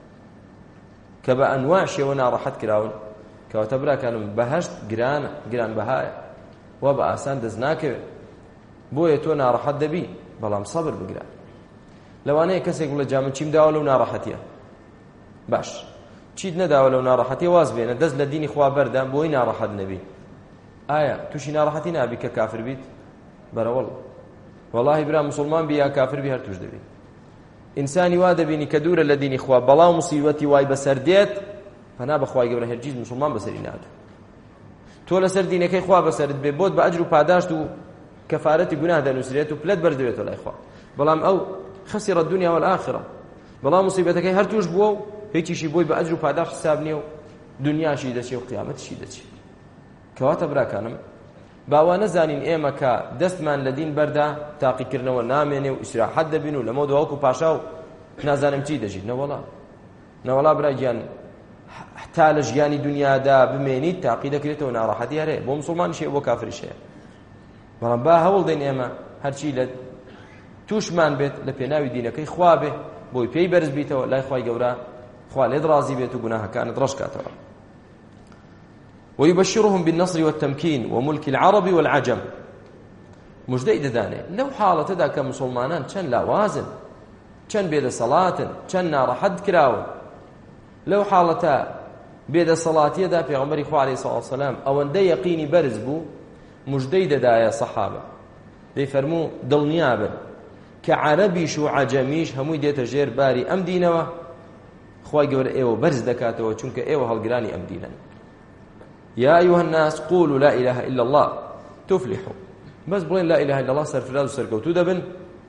کە بە ئەنواع شێوە ناڕەحەت کراون کەواتە براکانم بەهەشت گرانە گران بەهایە وا بە ئاسان دەست ناکەوێت بۆیە تۆ ناڕەحەت دەبی بەڵام سەبر بگرە لەوانەیە کەسێک بڵێ جا من چیم داوە لەو ناڕەحەتیە باش چیت نەداوە لەو ناڕەحەتیە واز بێنە دەست لە دینی خوا بەردە بۆی ناڕەحەت نەبی ئایا تووشی ناڕەحەتی نابی کە کافر بیت بەرەوەڵ وەڵاهی برا مسلمان بی یا کافر بی هەر توش دەبی ئینسانی وا دەبینی کە دوورە لە دینی خوا بەڵام موسیبەتی وای بەسەر دێت پەنا بەخوای گەورە هەرگیز مسلمان بەسەری نادوو تۆ لەسەر دینەکەی خوا بەسەرت بێ بۆت بە ئەجر و پاداشت و کەفارەتی گوناه دەنووسرێت و پلەت بەردەوێتەوە لای خوا بەڵام ئەو خسر الدنيا والآخرة بەڵام موسیبەتەکەی هەر توش بووە و هیچیشی بۆی بە ئەجر و پاداش حساب نییە و دنیاشی دەچێ و قیامەتیشی دەچێ کەواتە براکانم باوا نەزانین ئێمە کە دەستمان لە دین بەردا تاقیکردنەوە نامێنێ و ئیسراحەت دەبین و لەمە دواوەکو پاشا و نازانم چی دەژیت نەوەڵا نەوەڵا برا گیان تا لە ژیانی دنیادا بمێنیت تاقی دەکرێتەوە ناڕەحەتی هەرەیە بۆ موسڵمانیش هەیە بۆ کافریش هەیە بەڵام با هەوڵ دەین ئێمە هەرچی لە توشمان بێت لە پێناوی دینەکەی خوا بێ بۆی پێی بەرز بیتەوە لای خوای گەورە خوا لێت ڕازی بێت و گوناهەکانت ڕەش کاتەوە ويبشرهم بالنصر والتمكين وملك العرب والعجم مجدەی دەدانێ لەو حاڵەتەدا کە مسلمانان چەند لاوازن چەند بێدەسەڵاتن چەند ناڕەحەت کراون لەو حاڵەتە بێدەسەڵاتیەدا پێغەمبەری خوا عەلەیهی سەڵاتو وەسەلام ئەوەندە یەقینی بەرز بوو مجدەی دەدایە سەحابە دەیفەرموو دڵنیابن کە عەرەبیش و عەجەمیش هەمووی دێتە ژێر باری ئەم دینەوە خوای گەورە ئێوە بەرز دەکاتەوە چونکە ئێوە هەڵگرانی ئەم دینن يا أيها الناس قولوا لا إله إلا الله تفلحوا بس بڵێن لا إله إلا الله سەرفراز و سەرکەوتوو دەبن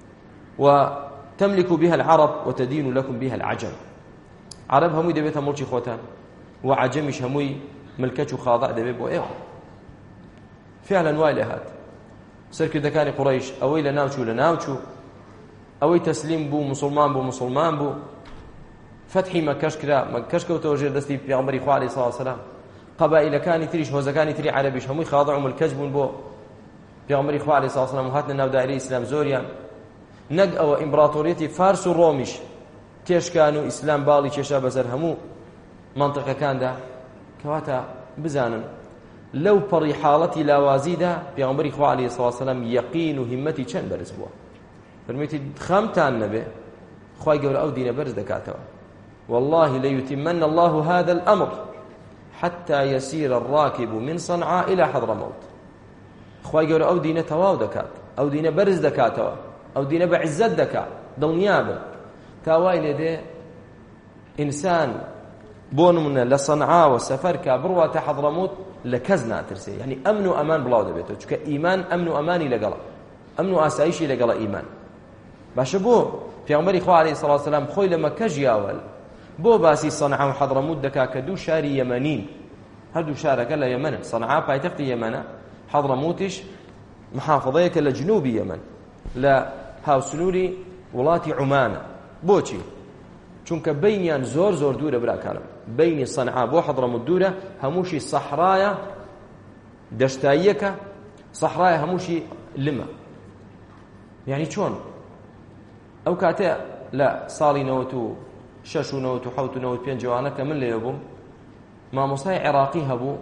وتملك بها العرب وتدين لكم بها العجم عرب هەمووی دەبێتە مڵکی خۆتان و عەجەمیش هەمووی ملکەچ و خاضع دەبێت بۆ ئێوە فعلا وای لێ هات سەرکردەکانی قوڕەیش ئەوەی لە ناوچوو لە ناوچوو ئەوەی تەسلیم بوو مسلمان بوو مسلمان بوو فتحی مەکەش کرا مەکەش کەوتەوە ژێر دەستی پێغەمبەری خوا عەلەیهی سەڵاتو وەسەلام قەبائیلەکانی تریش هۆزەکانی تری عەرەبیش هەمووی خاضع و ملکەچ بوون بۆ پێغەمبەری خوا عەلەیهی سەڵاتو وەسەلام و هاتنە ناو دایرەی ئیسلام زۆریان نەک ئەوە ئیمپراتۆریەتی فارس و ڕۆمیش تێشکان و ئیسلام باڵی کێشا بەسەر هەموو مەنتیقەکاندا کەواتە بزانن لەو پەڕی حاڵەتی لاوازیدا پێغەمبەری خوا عەلەیهی سەڵاتو وەسەلام یەقین و هیممەتی چەند بەرز بووە فەرموویەتی خەمتان نەبێ خوای گەورە ئەو دینە بەرز دەکاتەوە والله ليتمن الله هذا الأمر حتى يسير الراكب من صنعاء إلى حضرموت خوای گەورە ئەو دینە تەواو دەکات ئەو دینە بەرز دەکاتەوە ئەو دینە بە عیزەت دەکات دڵنیابن تاوای لێ دێ ئینسان بۆ نمونە لە سەنعاوە سەفەر کا بڕواتە حەضرەموت لە کەس ناترسێ یعنی ئەمن و ئەمان بڵاو دەبێتەوە چونکە ئیمان ئەمن و ئەمانی لەگەڵە ئەمن و ئاسایشی لەگەڵە ئیمان. باشە بۆ پێغەمبەری خوا عەلەیهی سەڵاتو وەسەلام خۆی لە مەککە ژیاوە بۆ باسی سەنعا و حەضرەموت دەکا کە دوو شاری یەمەنین، هەردوو شارەکە لە یەمەنە. سەنعا پایتەختی یەمەنە، حەضرەموتیش محافظەیەکە لە جنوبی یەمەن لە هاوسنووری وڵاتی عومانە. بۆچی؟ چونکە بینیان زۆر زۆر دوورە براکانم، بینی سەنعا بۆ حەضرەموت دوورە، هەمووشی سەحرایە، دەشتاییەکە، سەحرایە، هەمووشی لمە. یعنی چۆن ئەو کاتێ لە ساڵی نەوەت و شەش و نەوەت و حەوت و نەوەت پێنج جوانە کە من لێ بووم، مامۆستای عێراقی هەبوو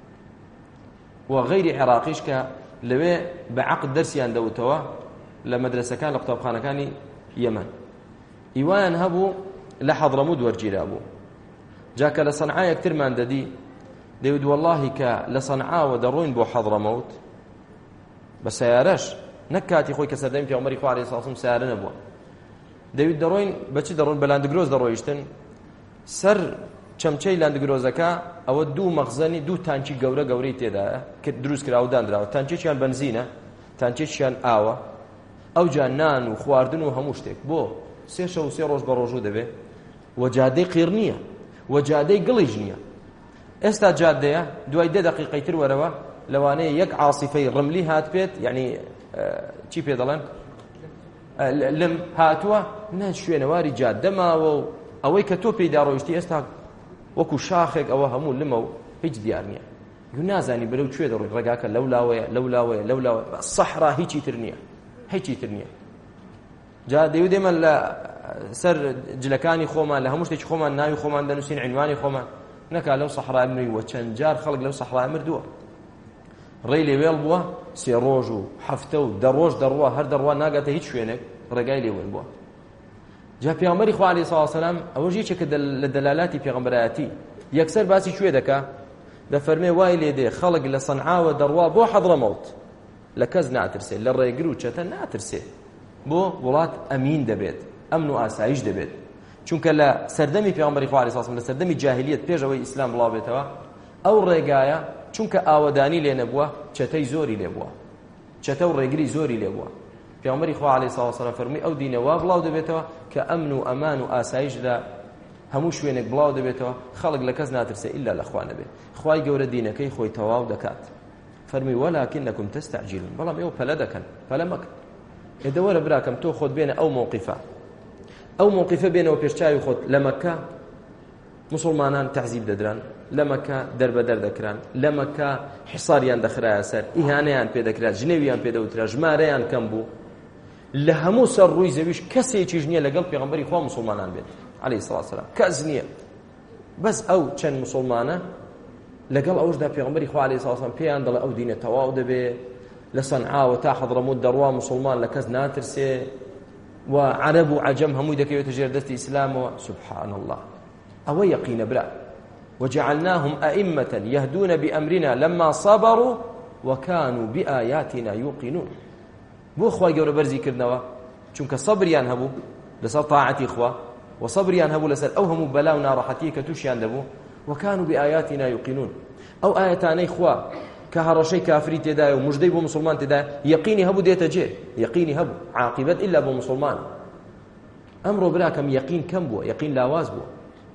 و غەیری عێراقیش کە لەوێ بە عەقد دەرسیان دەوتەوە لە مەدرسەکان لە قوتابخانەکانی یەمەن. هیوایان هەبوو لە حەضرەموت وەرگیرا بوو. جاکە لە سەنعا یەکترمان دەدی دەیوت وەڵڵاهی کە لە سەنعاوە دەڕۆین بۆ حەضرەمەوت بە سەیارەش، نەک کاتی خۆی کە سەردەمی پێغەمبەری خوا عەلەیهی سەڵاتو وەسەلام سەیارە نەبووە. دەیوت دەڕۆین بەچی دەڕۆین؟ بە لاندگرۆز دەڕۆیشتن. سەر چەمچەی لاندگرۆزەکە ئەوە دوو مەخزەنی دوو تانکی گەورە گەورەی تێدایە کە دروست کراوە دانراوە. تانکێکیان بەنزینە، تانکێکیان ئاوە، ئەو جا نان و خواردن و هەموو شتێک بۆ سێ شەو و سێ ڕۆژ بە ڕۆژوو دەبێ. و جادەی قیر نییە و جادەی گڵیش نییە. ئێستا جادەیە، دوای دە دەقیقەی تر وەرەوە لەوانەیە یەک عاسیفەی ڕملی هات پێت، یعنی چی پێ دەڵێن، لم هاتووە، نە شوێنەواری جادەماوە و ئەوەی کە تۆ پێی داڕۆیشتی ئێستا وەکو شاخێک ئەوە هەموو لمە و هیچ دیار نییە. یو نازانی بەرەو کوێ دەڕۆی، ڕێگاکە لەولاوەیە لەولاوەیە لەولاوە، سەحرا هیچی تر نییە، هیچی تر نییە. جا دەیوت ئێمە لە سەر جلەکانی خۆمان لە هەموو شتێکی خۆمان ناوی خۆمان دەنووسین، عنوانی خۆمان، نەکا لەو سەحرای مرویوە. چەند جار خەڵک لەو سەحرای مردووە، ڕێی لێوێڵ بووە، سێ ڕۆژ و هەفتە و دە ڕۆژ دەڕوە، هەر دەڕوە ناگاتە هیچ شوێنێک، ڕێگای لێوێڵ بووە. جا پێغەمبەری خوا عەلەیهی سەڵاتو وەسەلام ئەوەش یەکێکە لە دەلالاتی پێغەمبەرایەتی، یەکسەر باسی کوێ دەکا؟ دەفەرمێ وای لێ دێ خەڵک لە سەنعاوە دەڕوا بۆ حەضرەمەوت، لە کەس ناترسێ، لە ڕێگر و چەتە ناترسێ، بۆ وڵات ئەمین دەبێت، ئەمن و ئاسایش دەبێت. چونکە لە سەردەمی پێغەمبەری خوا عەلەیهی سەڵاتو وەسەلام، لە سەردەمی جاهیلیەت پێش ئەوەی ئیسلام بڵاو بێتەوە، ئەو ڕێگایە چونکە ئاوەدانی لێ نەبووە، چەتەی زۆری لێ بووە، چەتە و ڕێگری زۆری لێ بووە. پێغەمبەری خوا عەلەیهی سەڵاتو وەسەلام فەرمووی ئەو دینە وا بڵاو دەبێتەوە کە ئەمن و ئەمان و ئاسایش لە هەموو شوێنێک بڵاو دەبێتەوە، خەڵک لە کەس ناترسێ ئیلا لە خوا نەبێ. خوای گەورە دینەکەی خۆی تەواو دەکات. فەرمووی وەلاکینەکم تەستەعجیلون، بەڵام ئێوە پەلە دەکەن، پەلە مەکەن. ئێدە وەرە براکەم تۆ خۆت بێنە ئەو مووقیفە، ئەو مووقیفە بێنەوە پێشچاوی خۆت. لە مەککە مسلمانان تەعزیب دەدران، لە مەککە دەربەدەر دەکران، لە مەککە حیساریان دەخرایە سەر، ئیهانەیان پێ دەکرا، ژنێویان پێ دەوترا، ژمارەیان کەم بوو. لە هەموو سەر ڕووی زەویش کەسێکیش نییە لەگەڵ پێغەمبەری خوا مسلمانان بێت عەلەیهی سەڵاتو وەسەلام، کەس نییە. بەس ئەو چەند مسلمانە لەگەڵ ئەوشدا پێغەمبەری خوا عەلەیهی سەڵاتو وەسەلام پێیان دەڵێ ئەو دینە تەواو دەبێ، لە سەنعاوە تا حەضرەموت دەڕوا مسلمان لە کەس ناترسێ، و عەرەب و عەجەم هەمووی دەکەوێتە ژێر دەستی ئیسلامەوە. سوبحان الله، ئەوە یەقینە برا. وجعلناهم أئمة يهدون بأمرنا لما صبروا وكانوا بآياتنا يوقنون. بۆ خوای گەورە بەرزی کردنەوە، چونکە سەبریان هەبوو لەسەر تاعەتی خوا، و سەبریان هەبوو لەسەر ئەو هەموو بەلا و ناڕەحەتیە کە تووشیان دەبوو. وكانوا بآياتنا يوقنون، ئەو ئاەتانەی خوا کە هەڕەشەی کافری تێدایە و موژدەی بۆ مسلمان تێدایە، یەقینی هەبوو دێتە جێ، یەقینی هەبوو، عاقبەت ئیلا بۆ مسلمان. ئەمڕۆ براکەم یەقین کەم بووە، یەقین لاواز بووە.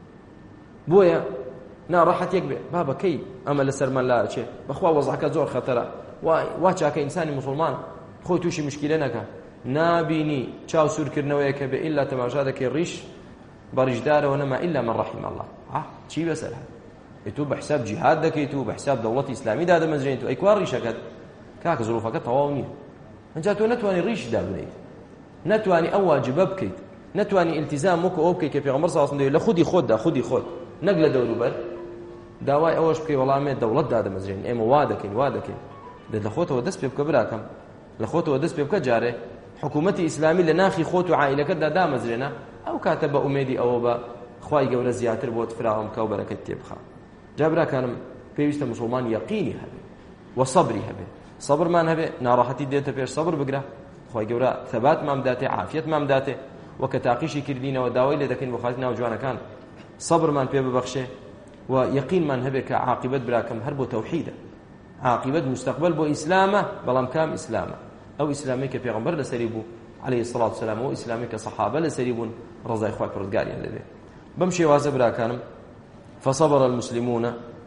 بۆیە ناڕەحەتێک بێ بابەکەی ئەمە لەسەرمان لا چێ، بەخوا وەزعەکە زۆر خەتەرە، وا چاکە ئینسانی مسلمان خۆی تووشی مشکلە نەکە، نابینی چاو سوورکردنەوەیە کە بێ ئیلا تەماشا دەکەی ڕیش بەڕیشدارەوە نەما ئیلا من ڕەحیم الله. چی بەسەر هەیە؟ تۆ بە حساب جیهاد دەکەیت و بە حساب دەوڵەتی ئیسلامی دادەمەزرێنیت و ئەی کوا ڕیشەکەت کاکە زڵوفەکە تەواو نییە. ئەجا تۆ نەتوانی ڕیش دابنیت، نەتوانی ئەو واجبە بکەیت، نەتوانی ئیلتیزام وەکو ئەو بکەیت کە پێغەمبەر صلی الله علیه و سلم لە خودی خۆتدا، خودی خۆت، نەک لە دەوروبەر. داوای ئەوەش بکەی وەڵامێ دەوڵەت دادەمەزرێن، ئێمە وا دەکەین وا دەکەین. لە خۆتەوە دەست پێ بکە براکەم، لە خۆتەوە دەست پێ بکە. جارێ حکوومەتی ئیسلامی لە ناخی خۆت و عائیلەکەتدا دامەزرێنە، ئەو کاتە بە ئومێدی ئەوە بە خوای گەورە زیاتر بۆت فراوان بکە و بەرەکەت تێبخا. جا براکانم پێویستە مسلمان یەقینی هەبێ و سەبری هەبێ. سەبرمان هەبێ، ناڕەحەتی دێتە پێش، سەبر بگرە، خوای گەورە ثەباتمان بداتێ، عافیەتمان بداتێ، وەکە تاقیشی کردینەوە داوای لێ دەکەین بۆ خاطری ناوجوانەکان، سەبرمان پێ ببەخشێ و یەقینمان هەبێ کە عاقبەت براکەم هەر بۆ تەوحیدە، عاقبەت مستەقبل بۆ ئیسلامە، بەڵام کام ئیسلامە؟ ئەو ئیسلامی کە پێغەمبەر لەسەری بوو عليه الصلاة والسلام و ئیسلامی کە سەحابە لەسەری بوون ڕزای خوای پروردگاریان لەبێ. بەم شێوازە براکانم فصبر المسلمون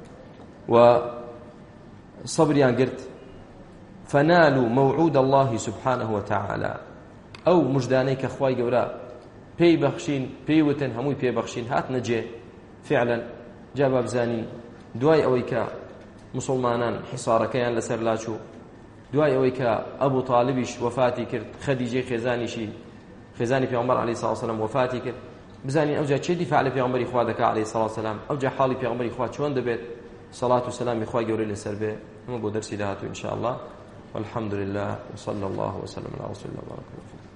وصبريان قرت فنالوا موعود الله سبحانه وتعالى أو مجدانيك أخواي قولا بي بخشين بي وتن هموي بي بخشين هات نجي فعلا جاب بزانين دواي أويكا مسلمانان حصاركيان لسر لاشو دواي أويكا أبو طالبش وفاتي كرت خديجة خزاني شي خزاني في عمر عليه الصلاة والسلام وفاتي كرت بزانين أوجا چه دفاع لفي عمر إخوة دكا عليه الصلاة والسلام أوجا حالي في عمر إخوة شوان دبيت صلاة والسلام إخوة قولي لسر به هم بو درسي لهاتو إن شاء الله والحمد لله وصلى الله وسلم على رسول الله وبارك الله.